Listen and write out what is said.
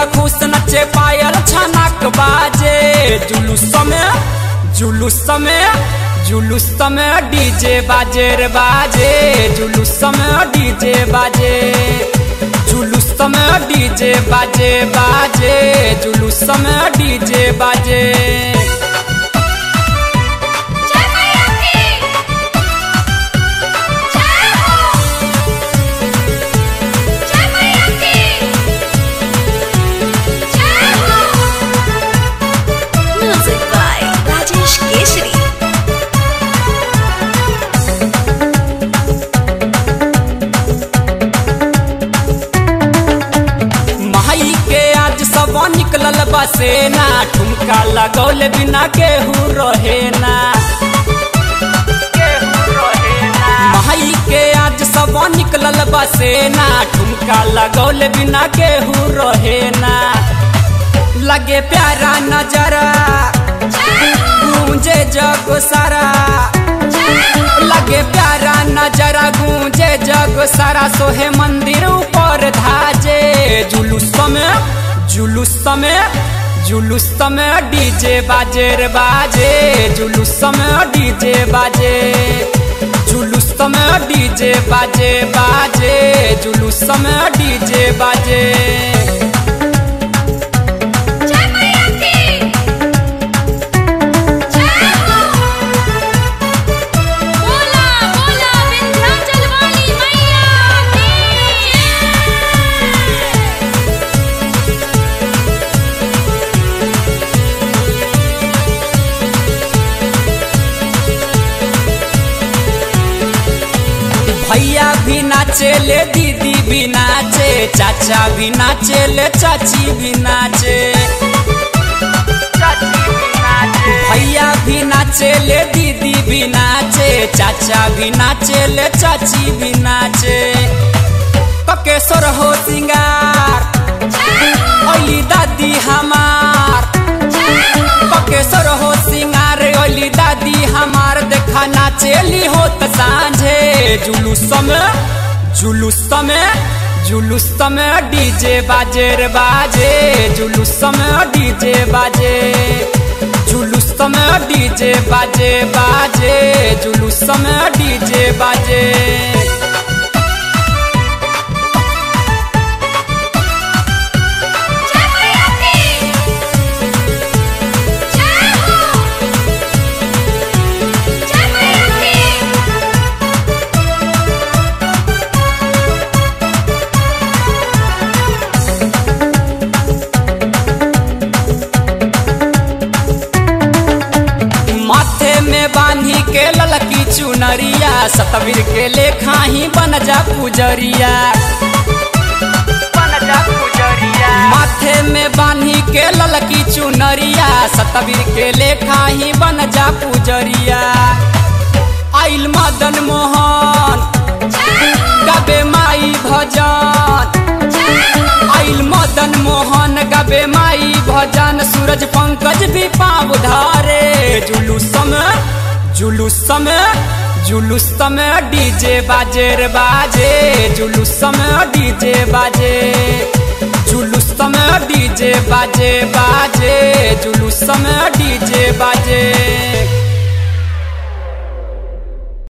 खुश नचे पायल छनक बाजे जुलूस में डीजे बाजे रे बाजे जुलूस में डीजे बाजे जुलूस में डीजे बाजे बाजे जुलूस में डीजे बाजे निकलल बसेना ठुमका लगौले बिना केहू रहेना माई के आज सब निकलल बसेना ठुमका लगौले बिना केहू रहेना लगे प्यारा नजरा गूंजे जग सारा लगे प्यारा नजरा गूंजे जग सारा सोहे मंदिर ऊपर धाजे जुलूस में डीजे बाजे रे बाजे जुलूस में डीजे बाजे जुलूस में डीजे बाजे बाजे जुलूस में डीजे बाजे भैया भी नाचे ले दीदी भी नाचे चाचा भी नाचे ले चाची भी नाचे भैया भी नाचे ले दीदी भी नाचे चाचा भी नाचे ले चाची भी नाचे ककेश्वर हो सिंगार ओली दादी हमार ककेश्वर हो सिंगार ओली दादी हमार देखा नाचेली होत सांझे जुलूस में डीजे बाजे रे बाजे जुलूस में डीजे बाजे जुलूस में डीजे बाजे बाजे जुलूस में डीजे बाजे बांधी के ललकी चुनरिया सतवीर के लेखा ही बन जा पुजरिया माथे में बांधी के ललकी चुनरिया सतवीर के लेखा ही बन जा पुजरिया आइल मदन मोहन गाबे माई भजन आइल मदन मोहन गाबे माई भजन सूरज पंकज भी पाँव धारे जुलूस में डीजे बाजे रे बाजे जुलूस में डीजे बाजे जुलूस में डीजे बाजे बाजे जुलूस में डीजे बाजे।